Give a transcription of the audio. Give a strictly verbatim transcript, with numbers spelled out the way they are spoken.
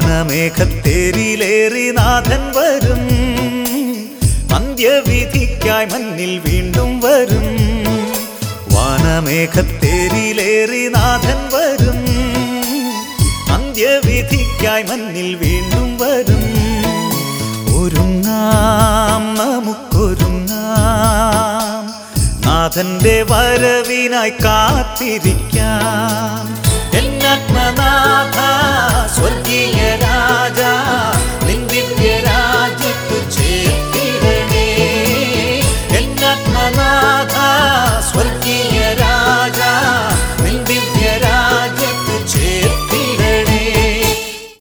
വാനമേഘത്തേരിലേറി നാഥൻ വരും, അന്ത്യവിധിക്കായി മണ്ണിൽ വീണ്ടും വരും. വാനമേഘത്തേരിലേറി നാഥൻ വരും, അന്ത്യവിധിക്കായി മണ്ണിൽ വീണ്ടും വരും. ഒരുങ്ങാം, നമുക്കൊരുങ്ങാം, നാഥന്റെ വരവിനായി കാത്തിരിക്കാം. എന്നാത്മനാഥ സ്വർഗീയ രാജാ,